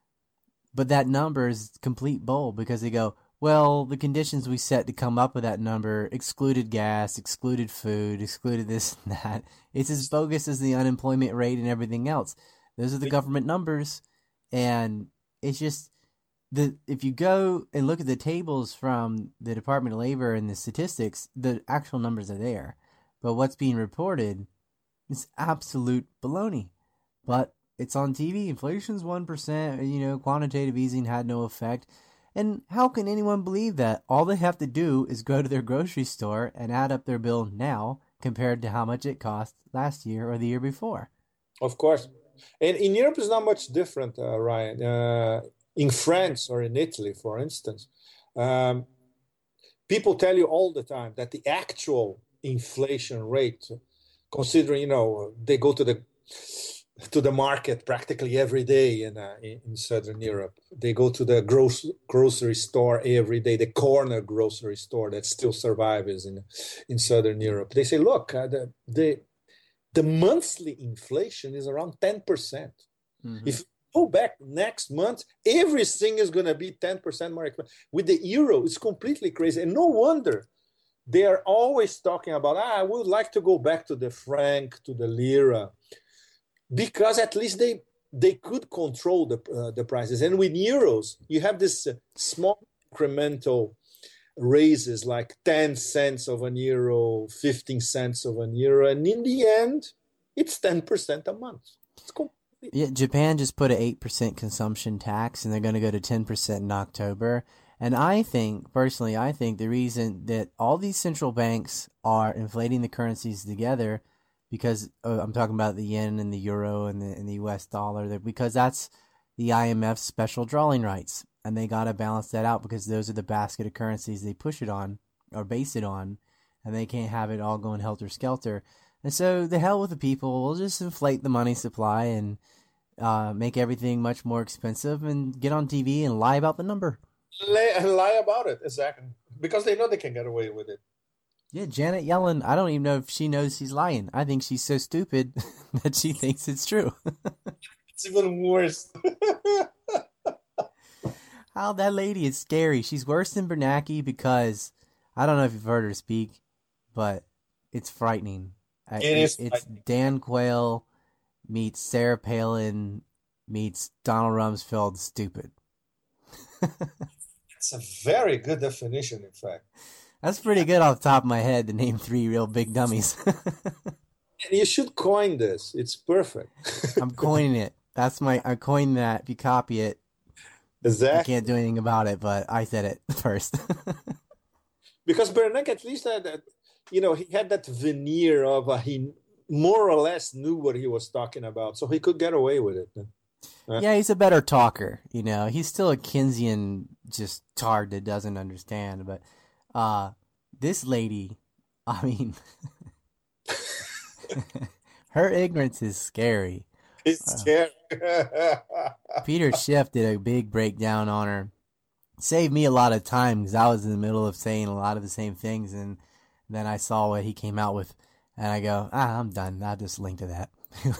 but that number is complete bull because they go, well, the conditions we set to come up with that number excluded gas, excluded food, excluded this and that. It's as bogus as the unemployment rate and everything else. Those are the government numbers, and it's just the if you go and look at the tables from the Department of Labor and the statistics, the actual numbers are there, but what's being reported is absolute baloney. But it's on T V. Inflation's one percent. You know, quantitative easing had no effect. And how can anyone believe that? All they have to do is go to their grocery store and add up their bill now compared to how much it cost last year or the year before. Of course. And in Europe, it's not much different, uh, Ryan. Uh, in France or in Italy, for instance, um, people tell you all the time that the actual inflation rate, considering, you know, they go to the to the market practically every day in, uh, in in Southern Europe. They go to the gross, grocery store every day, the corner grocery store that still survives in in Southern Europe. They say, look, uh, the, the the monthly inflation is around ten percent. Mm-hmm. If you go back next month, everything is going to be ten percent more expensive. With the euro, it's completely crazy. And no wonder they are always talking about, ah, I would like to go back to the franc, to the lira, because at least they they could control the uh, the prices. And with euros, you have this uh, small incremental raises like ten cents of an euro, fifteen cents of an euro. And in the end, it's ten percent a month. It's completely. Yeah, Japan just put an eight percent consumption tax, and they're going to go to ten percent in October. And I think, personally, I think the reason that all these central banks are inflating the currencies together, because uh, I'm talking about the yen and the euro and the, and the U S dollar, that because that's the I M F's special drawing rights. And they got to balance that out because those are the basket of currencies they push it on or base it on. And they can't have it all going helter-skelter. And so the hell with the people. We'll just inflate the money supply and uh, make everything much more expensive and get on T V and lie about the number. Lie, lie about it, exactly. Because they know they can get away with it. Yeah, Janet Yellen, I don't even know if she knows she's lying. I think she's so stupid that she thinks it's true. It's even worse. How that lady is scary. She's worse than Bernanke because, I don't know if you've heard her speak, but it's frightening. It it, is It's Dan Quayle meets Sarah Palin meets Donald Rumsfeld stupid. It's a very good definition, in fact. That's pretty good off the top of my head to name three real big dummies. You should coin this. It's perfect. I'm coining it. That's my. I coined that. If you copy it, exactly. I can't do anything about it. But I said it first. Because Bernanke at least had that, you know, he had that veneer of uh, he more or less knew what he was talking about, so he could get away with it. Uh, yeah, he's a better talker. You know, he's still a Keynesian just tard that doesn't understand. But uh, this lady, I mean, her ignorance is scary. It's scary. Peter Schiff did a big breakdown on her. Saved me a lot of time because I was in the middle of saying a lot of the same things, and then I saw what he came out with, and I go, ah, I'm done. I'll just link to that.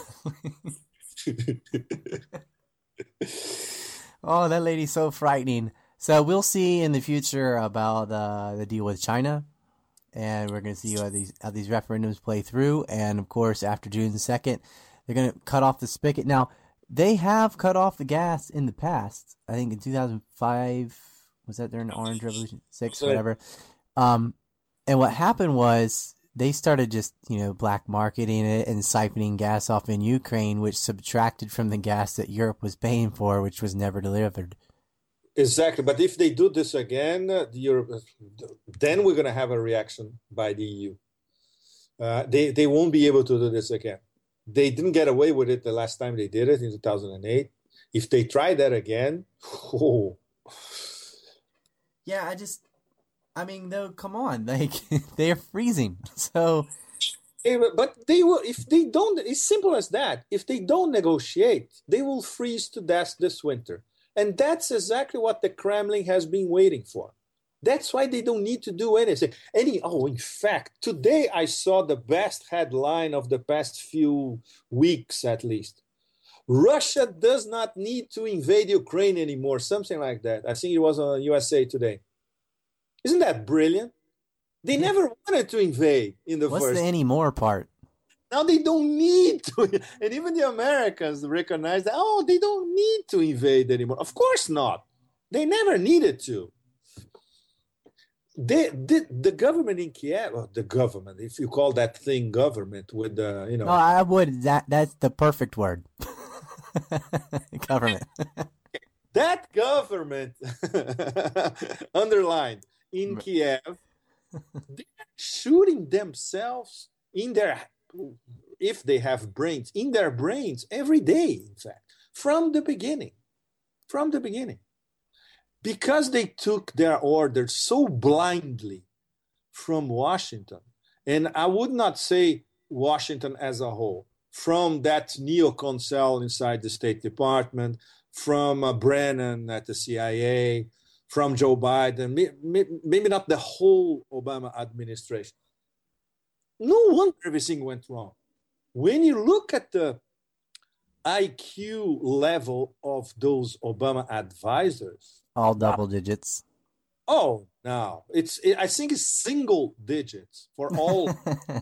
Oh, that lady's so frightening. So we'll see in the future about uh, the deal with China, and we're going to see how these how these referendums play through. And of course, after June second, they're going to cut off the spigot. Now, they have cut off the gas in the past. I think in two thousand five, was that during the Orange Revolution? Six, whatever. Um, and what happened was they started just, you know, black marketing it and siphoning gas off in Ukraine, which subtracted from the gas that Europe was paying for, which was never delivered. Exactly. But if they do this again, uh, the Europe, then we're going to have a reaction by the E U. Uh, they, they won't be able to do this again. They didn't get away with it the last time they did it in two thousand eight. If they try that again, oh. Yeah, I just, I mean, though, come on, like they're freezing. So, but they will. If they don't, it's simple as that. If they don't negotiate, they will freeze to death this winter, and that's exactly what the Kremlin has been waiting for. That's why they don't need to do anything. Any oh, in fact, today I saw the best headline of the past few weeks, at least. Russia does not need to invade Ukraine anymore, something like that. I think it was on U S A Today. Isn't that brilliant? They never wanted to invade in the What's first. the anymore part? Now they don't need to. And even the Americans recognize that, oh, they don't need to invade anymore. Of course not. They never needed to. They, the, the government in Kiev, well, the government, if you call that thing government with the, you know. No, I would, that that's the perfect word. Government. That government, underlined, in Kiev, they're shooting themselves in their, if they have brains, in their brains every day, in fact, from the beginning. From the beginning. Because they took their orders so blindly from Washington, and I would not say Washington as a whole, from that neocon cell inside the State Department, from uh, Brennan at the C I A, from Joe Biden, maybe not the whole Obama administration. No wonder everything went wrong. When you look at the I Q level of those Obama advisors, all double digits. Oh, no. It's. It, I think it's single digits for all.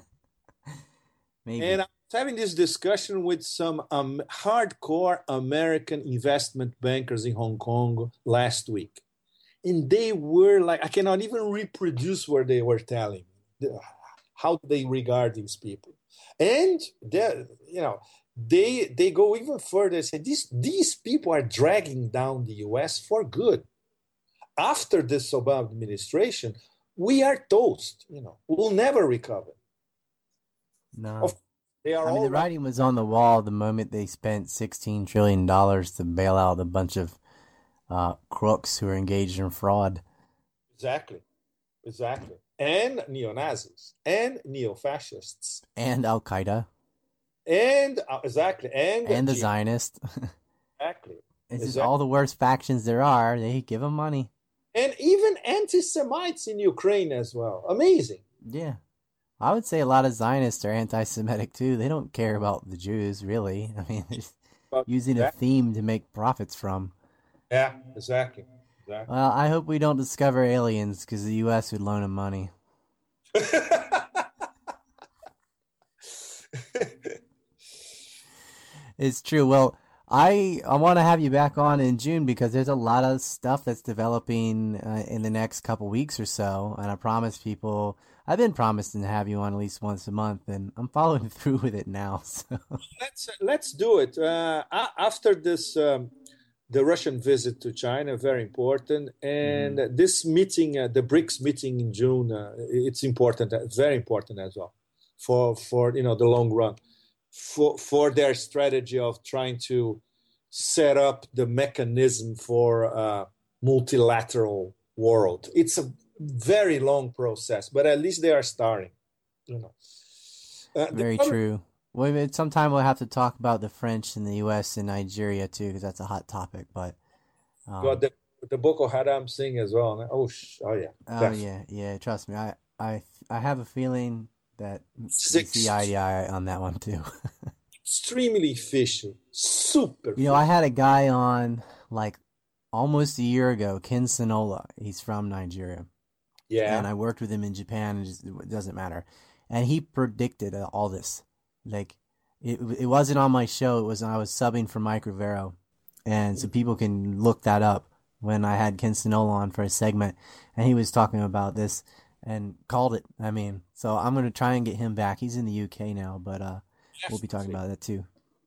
Maybe. And I was having this discussion with some um, hardcore American investment bankers in Hong Kong last week. And they were like, I cannot even reproduce what they were telling me, how they regard these people. And, you know, They they go even further and say these these people are dragging down the U S for good. after this Obama administration, we are toast. You know, we'll never recover. No. Of, they are I mean, all the writing was on the wall the moment they spent sixteen trillion dollars to bail out a bunch of uh, crooks who are engaged in fraud. Exactly. Exactly. And neo-Nazis and neo-fascists. And Al-Qaeda. And, uh, exactly. And, and the G- Zionists. Exactly. It's just exactly. all the worst factions there are. They give them money. And even anti-Semites in Ukraine as well. Amazing. Yeah. I would say a lot of Zionists are anti-Semitic too. They don't care about the Jews, really. I mean, they're just But using a that- theme to make profits from. Yeah, exactly. exactly. Well, I hope we don't discover aliens because the U S would loan them money. It's true. Well, I I want to have you back on in June because there's a lot of stuff that's developing uh, in the next couple weeks or so, and I promise people I've been promising to have you on at least once a month, and I'm following through with it now. So let's let's do it uh, after this. Um, the Russian visit to China, very important, and mm-hmm. this meeting, uh, the BRICS meeting in June, uh, it's important, very important as well, for for you know the long run, for for their strategy of trying to set up the mechanism for a multilateral world. It's a very long process, but at least they are starting. You know, uh, very the, true. Well, sometime we'll have to talk about the French and the U S and Nigeria too, because that's a hot topic. But um, got the the Boko Haram thing as well. Oh, sh- oh yeah. Oh definitely. yeah, yeah. Trust me, I, I, I have a feeling that Six. we see eye to eye on that one too. Extremely fishy, super. You fishy. know, I had a guy on like almost a year ago, Ken Sonola. He's from Nigeria. Yeah. And I worked with him in Japan, and just, it doesn't matter. And he predicted all this. Like, it it wasn't on my show. It was I was subbing for Mike Rivero. And so people can look that up when I had Ken Sonola on for a segment. And he was talking about this and called it. I mean, so I'm going to try and get him back. He's in the U K now, but uh, we'll be talking about that too.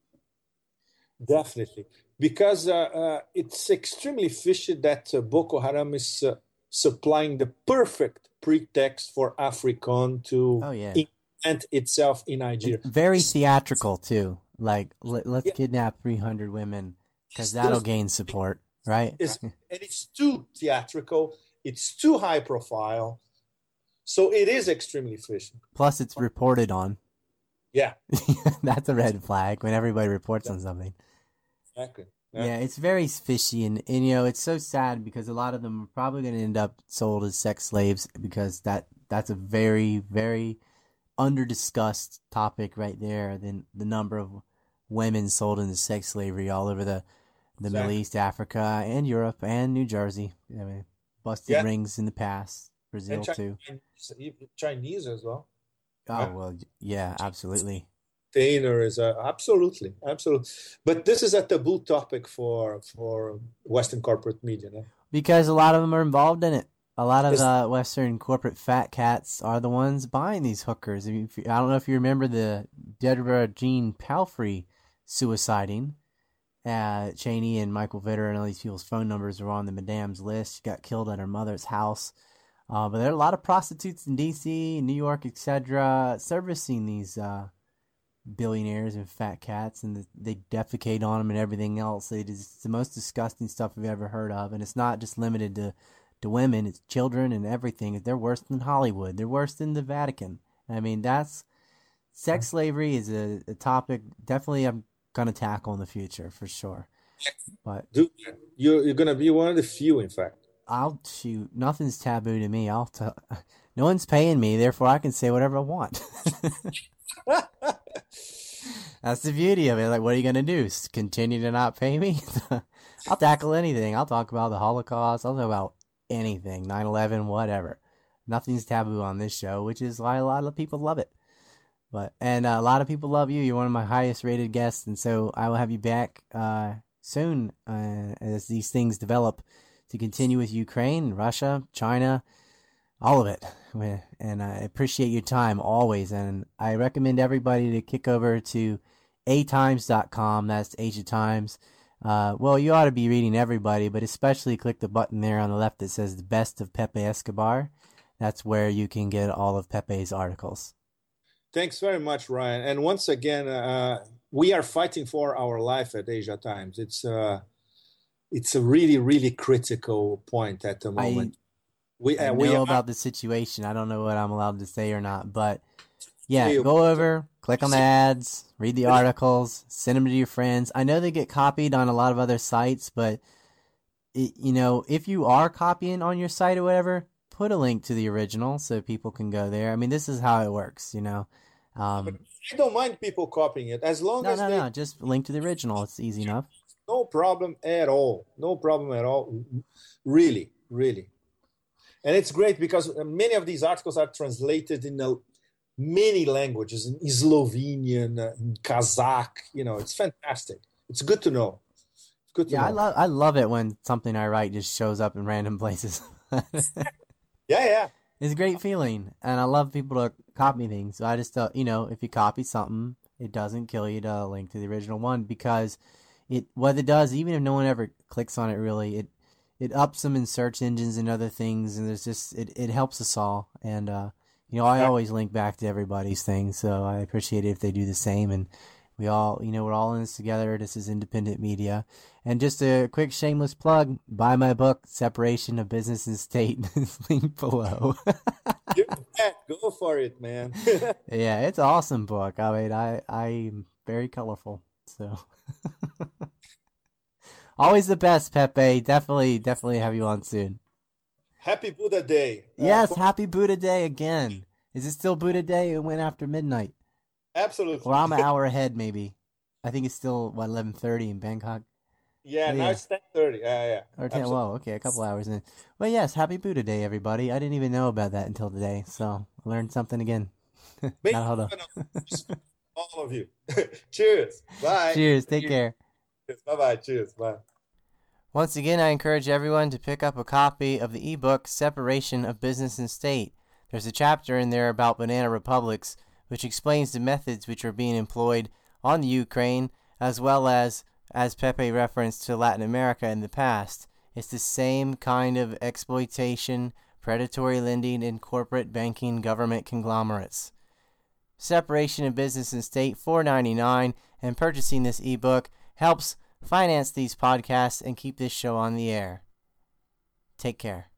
Definitely. Because uh, uh, it's extremely fishy that uh, Boko Haram is uh, supplying the perfect pretext for AFRICOM to oh, yeah. implement itself in Nigeria. It's very theatrical too. Like, let, let's yeah. kidnap three hundred women because that'll gain support, right? It's, and it's too theatrical. It's too high profile. So it is extremely fishy. Plus, it's reported on. Yeah. That's a red flag when everybody reports yeah. on something. Exactly. Yeah. yeah, it's very fishy, and, and you know it's so sad because a lot of them are probably going to end up sold as sex slaves because that that's a very very under discussed topic right there. Then the number of women sold into sex slavery all over the the exactly. Middle East, Africa, and Europe, and New Jersey. I mean, busted yeah. rings in the past, Brazil and Chi- too, Chinese as well. Oh yeah. well, yeah, absolutely. Container is a, absolutely, absolutely. But this is a taboo topic for for Western corporate media. No? Because a lot of them are involved in it. A lot of uh, Western corporate fat cats are the ones buying these hookers. I, mean, if you, I don't know if you remember the Deborah Jean Palfrey suiciding. Uh, Cheney and Michael Vitter and all these people's phone numbers were on the madam's list. She got killed at her mother's house. Uh, but there are a lot of prostitutes in D C, New York, et cetera, servicing these uh, billionaires and fat cats, and the, they defecate on them and everything else. It is the most disgusting stuff I've ever heard of, and it's not just limited to, to women. It's children and everything. They're worse than Hollywood. They're worse than the Vatican. I mean, that's sex slavery is a, a topic definitely I'm going to tackle in the future for sure. But Dude, you're, you're going to be one of the few, in fact. I'll shoot. Nothing's taboo to me. I'll tell. No one's paying me, therefore I can say whatever I want. That's the beauty of it. Like, what are you gonna do? Continue to not pay me? I'll tackle anything. I'll talk about the Holocaust. I'll talk about anything. nine eleven, whatever. Nothing's taboo on this show, which is why a lot of people love it. But and uh, a lot of people love you. You're one of my highest rated guests, and so I will have you back uh, soon uh, as these things develop. To continue with Ukraine, Russia, China, all of it. And I appreciate your time always. And I recommend everybody to kick over to a times dot com. That's Asia Times. Uh, well, you ought to be reading everybody, but especially click the button there on the left that says the best of Pepe Escobar. That's where you can get all of Pepe's articles. Thanks very much, Ryan. And once again, uh, we are fighting for our life at Asia Times. It's uh, it's a really, really critical point at the moment. I, we I uh, know we are, about the situation. I don't know what I'm allowed to say or not, but yeah, go over, click on the ads, read the articles, send them to your friends. I know they get copied on a lot of other sites, but it, you know, if you are copying on your site or whatever, put a link to the original so people can go there. I mean, this is how it works, you know. Um, I don't mind people copying it as long no, as no, they no, just link to the original. It's easy enough. no problem at all. No problem at all. Really, really. And it's great because many of these articles are translated in a, many languages, in Slovenian, uh, in Kazakh. You know, it's fantastic. It's good to know. It's good to Yeah, know. I love I love it when something I write just shows up in random places. Yeah, yeah. It's a great feeling, and I love people to copy things. So I just, uh, you know, if you copy something, it doesn't kill you to link to the original one because it what it does, even if no one ever clicks on it, really, it it ups them in search engines and other things, and there's just it, it helps us all. And uh, you know, I always link back to everybody's things, so I appreciate it if they do the same. And we all, you know, we're all in this together. This is independent media. And just a quick shameless plug, buy my book, Separation of Business and State. Link below. Go for it, man. Yeah, it's an awesome book. I mean, I, I'm very colorful. So always the best, Pepe. Definitely, definitely have you on soon. Happy Buddha Day. Yes, Uh, for- happy Buddha Day again. Is it still Buddha Day? It went after midnight. Absolutely. Or I'm an hour ahead, maybe. I think it's still, what, eleven thirty in Bangkok? Yeah, Oh, now yeah. it's ten thirty. Yeah, yeah. Or ten, Absolutely. whoa, okay, a couple hours in. Well, yes, happy Buddha Day, everybody. I didn't even know about that until today, so I learned something again. Make Not hold on. fun of all of you. Cheers. Bye. Cheers, take care. Bye bye. Cheers. Bye. Once again, I encourage everyone to pick up a copy of the ebook Separation of Business and State. There's a chapter in there about banana republics, which explains the methods which are being employed on the Ukraine, as well as, as Pepe referenced to Latin America in the past. It's the same kind of exploitation, predatory lending, and corporate banking government conglomerates. Separation of Business and State, four dollars and ninety-nine cents, and purchasing this ebook helps finance these podcasts and keep this show on the air. Take care.